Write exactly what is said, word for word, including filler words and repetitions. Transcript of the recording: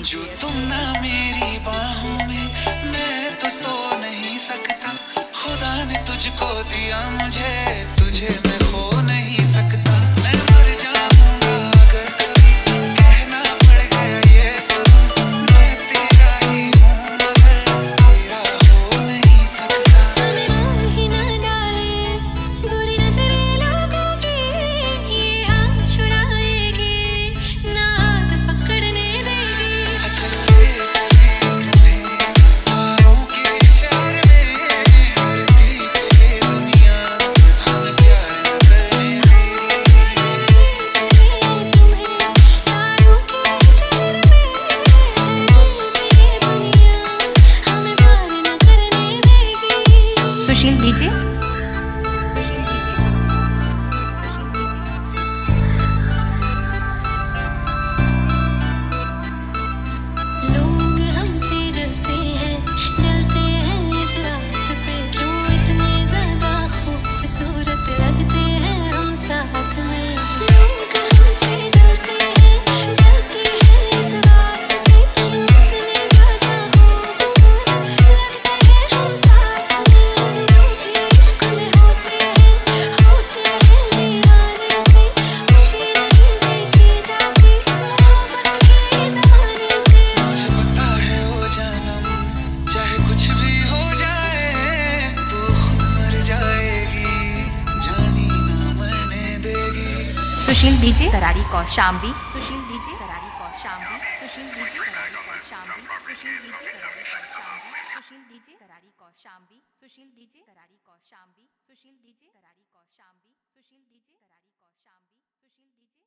जो तुम ना मेरी बाहों में, मैं तो सो नहीं सकता। खुदा ने तुझको दिया मुझे, तुझे मैं खो नहीं सकता। मैं मर जाऊंगा अगर कभी कहना पड़ गया ये सब। मैं तेरा ही हूँ मगर तेरा हो नहीं सकता। और ही ना डाले बुरी नजरें लोगों की, ये हाथ छुड़ाएगी ना हाथ पकड़ने देगी। चल के चले तुम्हें तारों के शहर में, धरती पे दुनिया हमें प्यार न करने देगी। तुम्हें तारों के शहर में, धरती पे दुनिया हमें प्यार न करने देगी। Sushil DJ Sushil DJ Sushil DJ लोग हमसे जलते हैं जलते हैं इस रात पे, क्यों इतने ज्यादा खूबसूरत लगते हैं हम साथ में। लोग हमसे जलते हैं जलते हैं इस रात पे, क्यों इतने ज्यादा खूबसूरत लगते हैं हम साथ में। लोग इश्क में होते हैं होते हैं दीवाने से, खुशी नहीं देखी जाती मोहब्बत के जमाने से। मुझे पता है ओ जानम, चाहे कुछ भी हो जाए, तू खुद मर जाएगी, जानी ना मरने देगी। सुशील डीजे करारी कौशाम्बी सुशील डीजे करारी कौशाम्बी सुशील डीजे करारी कौशाम्बी सुशील डीजे करारी कौशाम्बी सुशील डीजे करारी कौशाम्बी सुशील डीजे करारी कौशाम्बी सुशील डीजे करारी कौशाम्बी सुशील डीजे करारी कौशाम्बी सुशील डीजे